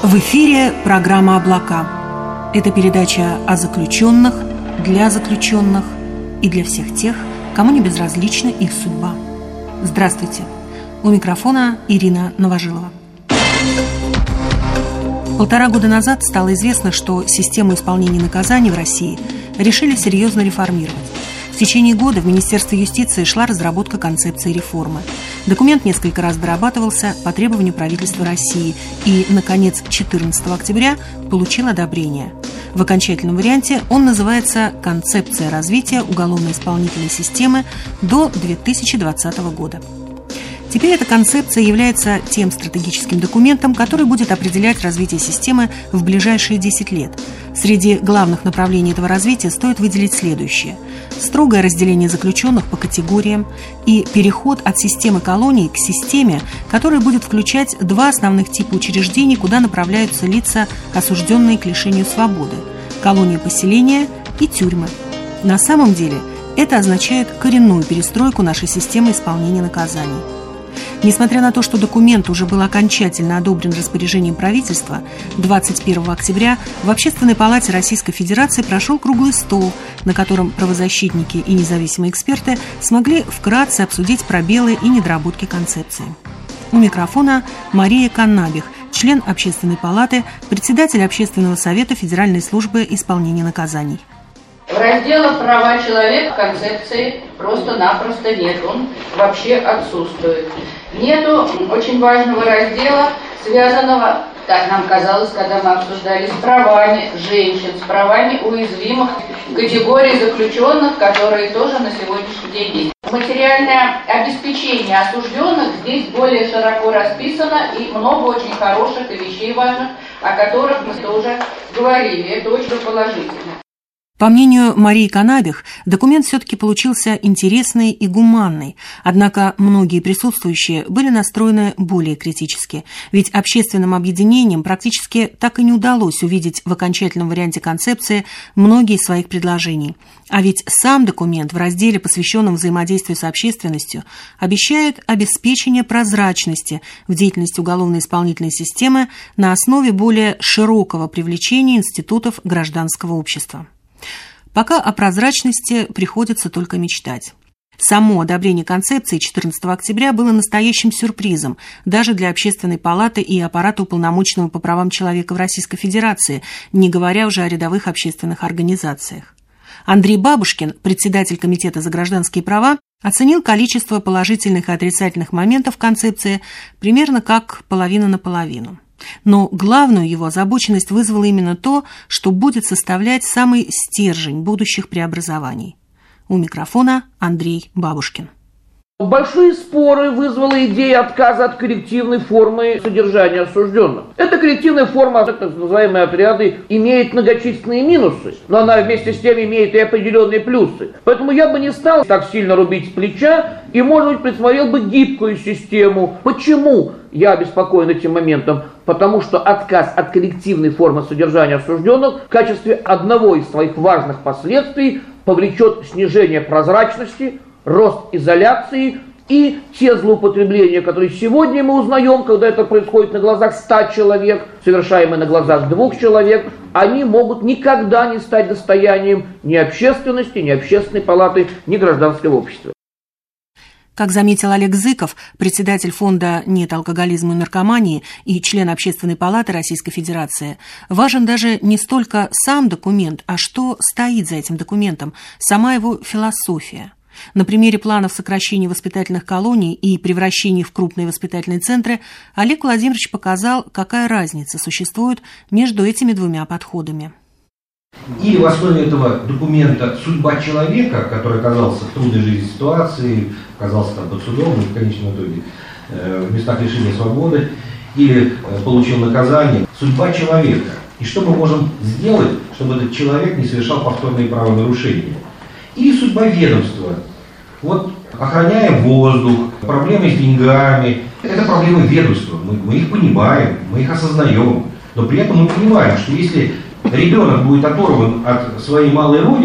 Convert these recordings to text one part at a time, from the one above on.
В эфире программа «Облака». Это передача о заключенных, для заключенных и для всех тех, кому не безразлична их судьба. Здравствуйте. У микрофона Ирина Новожилова. 1,5 года назад стало известно, что систему исполнения наказаний в России решили серьезно реформировать. В течение года в Министерстве юстиции шла разработка концепции реформы. Документ несколько раз дорабатывался по требованию правительства России и, наконец, 14 октября получил одобрение. В окончательном варианте он называется «Концепция развития уголовно-исполнительной системы до 2020 года». Теперь эта концепция является тем стратегическим документом, который будет определять развитие системы в ближайшие 10 лет. Среди главных направлений этого развития стоит выделить следующее: строгое разделение заключенных по категориям и переход от системы колоний к системе, которая будет включать 2 основных типа учреждений, куда направляются лица, осужденные к лишению свободы – колонии поселения и тюрьмы. На самом деле это означает коренную перестройку нашей системы исполнения наказаний. Несмотря на то, что документ уже был окончательно одобрен распоряжением правительства, 21 октября в Общественной палате Российской Федерации прошел круглый стол, на котором правозащитники и независимые эксперты смогли вкратце обсудить пробелы и недоработки концепции. У микрофона Мария Каннабих, член Общественной палаты, председатель Общественного совета Федеральной службы исполнения наказаний. В разделе «Права человека» концепции просто-напросто нет, он вообще отсутствует. Нету очень важного раздела, связанного, так нам казалось, когда мы обсуждали, с правами женщин, с правами уязвимых категорий заключенных, которые тоже на сегодняшний день есть. Материальное обеспечение осужденных здесь более широко расписано, и много очень хороших и вещей важных, о которых мы тоже говорили. Это очень положительно. По мнению Марии Каннабих, документ все-таки получился интересный и гуманный, однако многие присутствующие были настроены более критически, ведь общественным объединениям практически так и не удалось увидеть в окончательном варианте концепции многие из своих предложений. А ведь сам документ в разделе, посвященном взаимодействию с общественностью, обещает обеспечение прозрачности в деятельности уголовно-исполнительной системы на основе более широкого привлечения институтов гражданского общества. Пока о прозрачности приходится только мечтать. Само одобрение концепции 14 октября было настоящим сюрпризом даже для Общественной палаты и аппарата уполномоченного по правам человека в Российской Федерации, не говоря уже о рядовых общественных организациях. Андрей Бабушкин, председатель Комитета за гражданские права, оценил количество положительных и отрицательных моментов концепции примерно как половина на половину. Но главную его озабоченность вызвало именно то, что будет составлять самый стержень будущих преобразований. У микрофона Андрей Бабушкин. Большие споры вызвала идея отказа от коллективной формы содержания осужденных. Эта коллективная форма, так называемые отряды, имеет многочисленные минусы, но она вместе с тем имеет и определенные плюсы. Поэтому я бы не стал так сильно рубить с плеча и, может быть, присмотрел бы гибкую систему. Почему я обеспокоен этим моментом? Потому что отказ от коллективной формы содержания осужденных в качестве одного из своих важных последствий повлечет снижение прозрачности, рост изоляции и те злоупотребления, которые сегодня мы узнаем, когда это происходит на глазах 100 человек, совершаемые на глазах 2 человек, они могут никогда не стать достоянием ни общественности, ни общественной палаты, ни гражданского общества. Как заметил Олег Зыков, председатель фонда «Нет алкоголизму и наркомании» и член Общественной палаты Российской Федерации, важен даже не столько сам документ, а что стоит за этим документом, сама его философия. На примере планов сокращения воспитательных колоний и превращения в крупные воспитательные центры Олег Владимирович показал, какая разница существует между этими двумя подходами. Или в основе этого документа судьба человека, который оказался в трудной жизненной ситуации, оказался там под судом и в конечном итоге в местах лишения свободы, или получил наказание, судьба человека. И что мы можем сделать, чтобы этот человек не совершал повторные правонарушения. Или судьба ведомства. Вот охраняя воздух, проблемы с деньгами, это проблемы ведомства. Мы их понимаем, мы их осознаем. Но при этом мы понимаем, что если ребенок будет оторван от своей малой родины,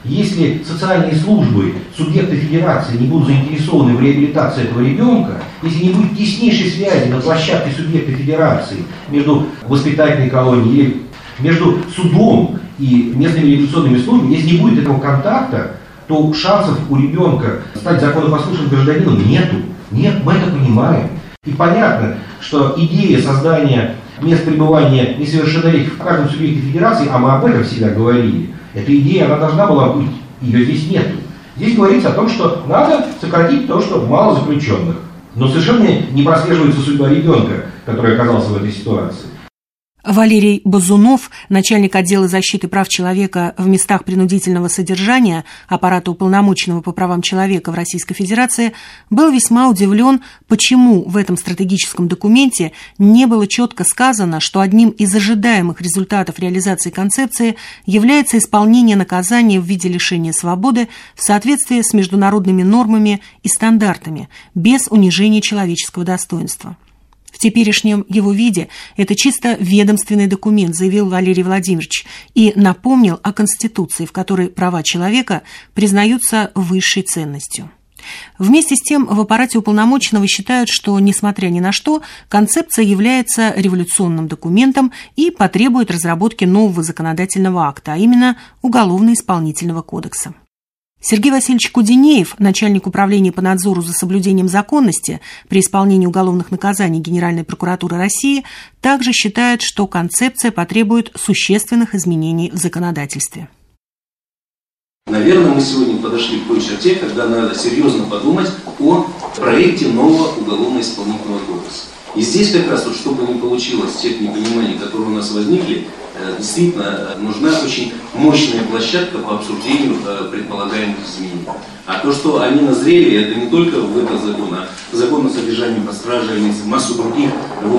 Если социальные службы, субъекты федерации не будут заинтересованы в реабилитации этого ребенка, если не будет теснейшей связи на площадке субъекта федерации между воспитательной колонией или между судом и местными реабилитационными службами, если не будет этого контакта, то шансов у ребенка стать законопослушным гражданином нету. Нет, мы это понимаем. И понятно, что идея создания мест пребывания несовершеннолетних в каждом субъекте федерации, а мы об этом всегда говорили, эта идея, она должна была быть, ее здесь нету. Здесь говорится о том, что надо сократить то, что мало заключенных. Но совершенно не прослеживается судьба ребенка, который оказался в этой ситуации. Валерий Базунов, начальник отдела защиты прав человека в местах принудительного содержания аппарата уполномоченного по правам человека в Российской Федерации, был весьма удивлен, почему в этом стратегическом документе не было четко сказано, что одним из ожидаемых результатов реализации концепции является исполнение наказания в виде лишения свободы в соответствии с международными нормами и стандартами, без унижения человеческого достоинства. В теперешнем его виде это чисто ведомственный документ, заявил Валерий Владимирович, и напомнил о Конституции, в которой права человека признаются высшей ценностью. Вместе с тем в аппарате уполномоченного считают, что, несмотря ни на что, концепция является революционным документом и потребует разработки нового законодательного акта, а именно Уголовно-исполнительного кодекса. Сергей Васильевич Кудинеев, начальник управления по надзору за соблюдением законности при исполнении уголовных наказаний Генеральной прокуратуры России, также считает, что концепция потребует существенных изменений в законодательстве. Наверное, мы сегодня подошли к той черте, когда надо серьезно подумать о проекте нового уголовно-исполнительного кодекса. И здесь как раз, чтобы не получилось тех непониманий, которые у нас возникли, действительно нужна очень мощная площадка по обсуждению предполагаемых изменений. А то, что они назрели, это не только в этот закон, а закон о содержании под стражей, массу других,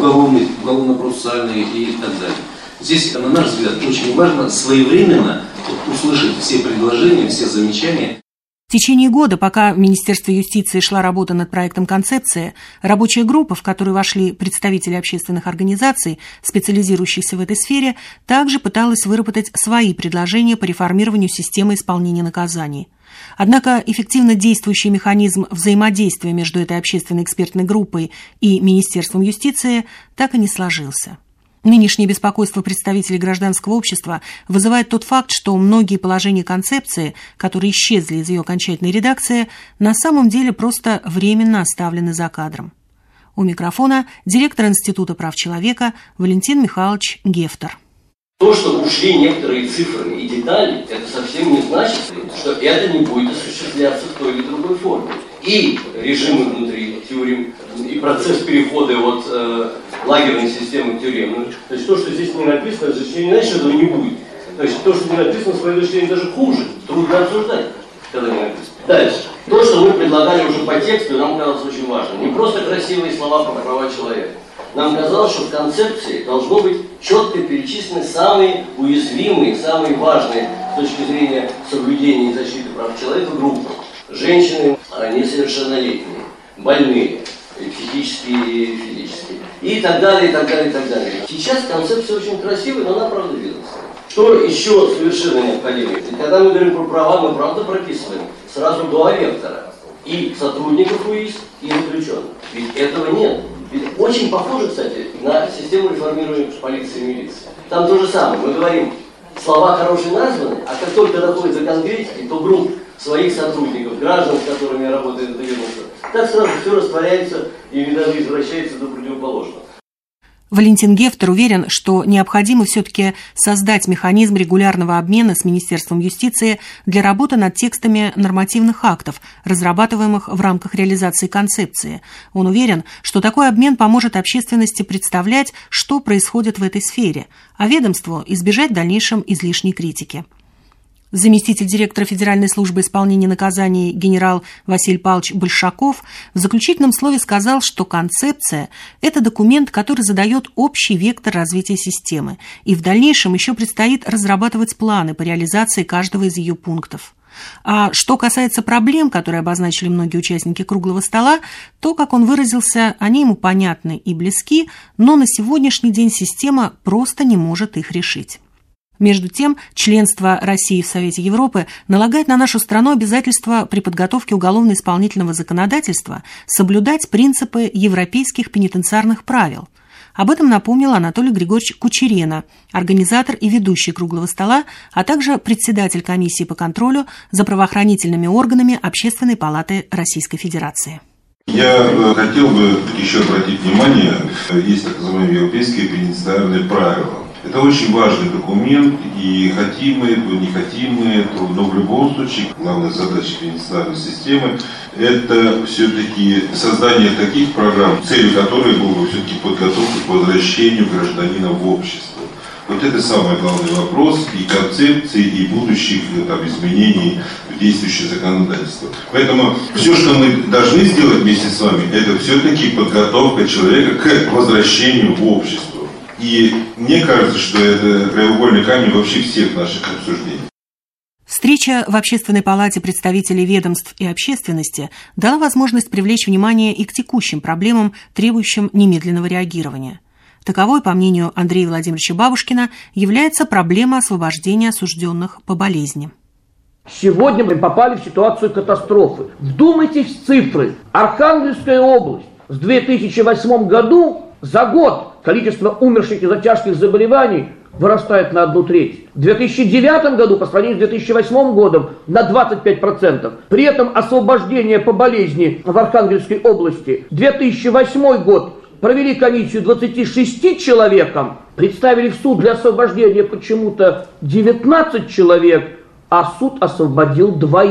уголовно-процессуальные и так далее. Здесь, на наш взгляд, очень важно своевременно услышать все предложения, все замечания. В течение года, пока в Министерстве юстиции шла работа над проектом концепции, рабочая группа, в которую вошли представители общественных организаций, специализирующихся в этой сфере, также пыталась выработать свои предложения по реформированию системы исполнения наказаний. Однако эффективно действующий механизм взаимодействия между этой общественной экспертной группой и Министерством юстиции так и не сложился. Нынешнее беспокойство представителей гражданского общества вызывает тот факт, что многие положения концепции, которые исчезли из ее окончательной редакции, на самом деле просто временно оставлены за кадром. У микрофона директор Института прав человека Валентин Михайлович Гефтер. То, что ушли некоторые цифры и детали, это совсем не значит, что это не будет осуществляться в той или другой форме. И режимы внутри тюрем, и процесс перехода от лагерной системы к тюремной. То есть то, что здесь не написано, это не значит, что этого не будет. То есть то, что не написано, с моей точки зрения, даже хуже. Трудно обсуждать, когда не написано. Дальше. То, что мы предлагали уже по тексту, нам казалось очень важным. Не просто красивые слова про права человека. Нам казалось, что в концепции должно быть четко перечислены самые уязвимые, самые важные с точки зрения соблюдения и защиты прав человека группы. Женщины несовершеннолетние, больные, психические и физические. И так далее, и так далее, и так далее. Сейчас концепция очень красивая, но она правда ведомственная. Что еще совершенно необходимо? Ведь когда мы говорим про права, мы правда прописываем сразу два вектора. И сотрудников УИС, и заключенных. Ведь этого нет. Ведь очень похоже, кстати, на систему реформирования полиции и милиции. Там то же самое. Мы говорим, слова хорошие названы, а как только доходит до конкретики, то групп своих сотрудников, граждан, с которыми работает это ведомство, так сразу все растворяется и даже извращается до противоположного. Валентин Гефтер уверен, что необходимо все-таки создать механизм регулярного обмена с Министерством юстиции для работы над текстами нормативных актов, разрабатываемых в рамках реализации концепции. Он уверен, что такой обмен поможет общественности представлять, что происходит в этой сфере, а ведомству избежать в дальнейшем излишней критики. Заместитель директора Федеральной службы исполнения наказаний генерал Василий Павлович Большаков в заключительном слове сказал, что концепция – это документ, который задает общий вектор развития системы, и в дальнейшем еще предстоит разрабатывать планы по реализации каждого из ее пунктов. А что касается проблем, которые обозначили многие участники круглого стола, то, как он выразился, они ему понятны и близки, но на сегодняшний день система просто не может их решить. Между тем, членство России в Совете Европы налагает на нашу страну обязательство при подготовке уголовно-исполнительного законодательства соблюдать принципы европейских пенитенциарных правил. Об этом напомнил Анатолий Григорьевич Кучерена, организатор и ведущий круглого стола, а также председатель комиссии по контролю за правоохранительными органами Общественной палаты Российской Федерации. Я хотел бы еще обратить внимание, есть так называемые европейские пенитенциарные правила. Это очень важный документ, и хотим мы этого, не хотим мы этого, но в любом случае главная задача пенитенциарной системы – это все-таки создание таких программ, целью которой была бы все-таки подготовка к возвращению гражданина в общество. Вот это самый главный вопрос и концепции, и будущих изменений в действующее законодательство. Поэтому все, что мы должны сделать вместе с вами, это все-таки подготовка человека к возвращению в общество. И мне кажется, что это краеугольный камень вообще всех наших обсуждений. Встреча в Общественной палате представителей ведомств и общественности дала возможность привлечь внимание и к текущим проблемам, требующим немедленного реагирования. Таковой, по мнению Андрея Владимировича Бабушкина, является проблема освобождения осужденных по болезни. Сегодня мы попали в ситуацию катастрофы. Вдумайтесь в цифры. Архангельская область в 2008 году за год количество умерших из-за тяжких заболеваний вырастает на 1/3. В 2009 году по сравнению с 2008 годом на 25%. При этом освобождение по болезни в Архангельской области 2008 год провели комиссию 26 человекам, представили в суд для освобождения почему-то 19 человек, а суд освободил 2.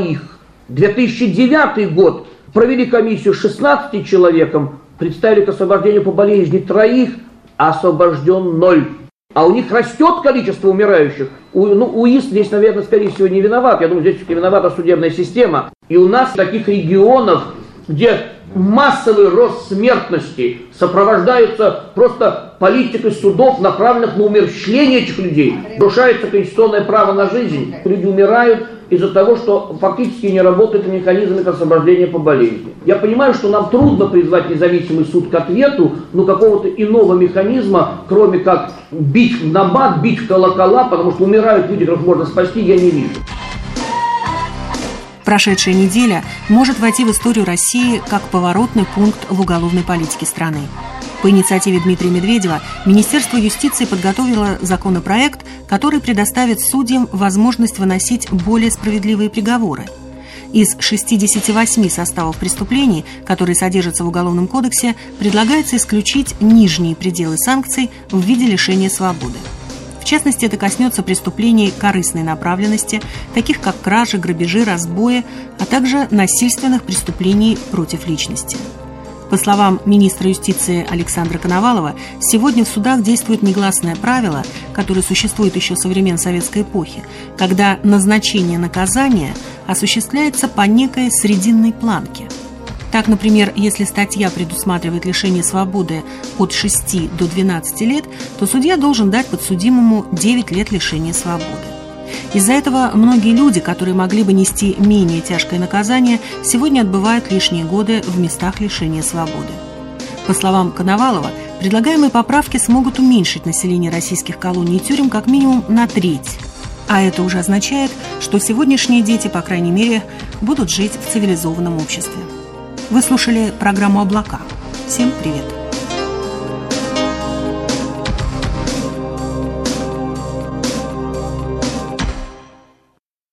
2009 год провели комиссию 16 человекам, представили к освобождению по болезни 3, а освобожден 0. А у них растет количество умирающих. УИС здесь, наверное, скорее всего, не виноват. Я думаю, здесь виновата судебная система. И у нас в таких регионах, где массовый рост смертности сопровождается просто политикой судов, направленных на умерщвление этих людей. Нарушается конституционное право на жизнь. Люди умирают из-за того, что фактически не работают механизмы освобождения по болезни. Я понимаю, что нам трудно призвать независимый суд к ответу, но какого-то иного механизма, кроме как бить в набат, бить в колокола, потому что умирают люди, которых можно спасти, я не вижу. Прошедшая неделя может войти в историю России как поворотный пункт в уголовной политике страны. По инициативе Дмитрия Медведева Министерство юстиции подготовило законопроект, который предоставит судьям возможность выносить более справедливые приговоры. Из 68 составов преступлений, которые содержатся в Уголовном кодексе, предлагается исключить нижние пределы санкций в виде лишения свободы. В частности, это коснется преступлений корыстной направленности, таких как кражи, грабежи, разбои, а также насильственных преступлений против личности. По словам министра юстиции Александра Коновалова, сегодня в судах действует негласное правило, которое существует еще со времен советской эпохи, когда назначение наказания осуществляется по некой срединной планке. Так, например, если статья предусматривает лишение свободы от 6 до 12 лет, то судья должен дать подсудимому 9 лет лишения свободы. Из-за этого многие люди, которые могли бы нести менее тяжкое наказание, сегодня отбывают лишние годы в местах лишения свободы. По словам Коновалова, предлагаемые поправки смогут уменьшить население российских колоний и тюрем как минимум на 1/3. А это уже означает, что сегодняшние дети, по крайней мере, будут жить в цивилизованном обществе. Вы слушали программу «Облака». Всем привет!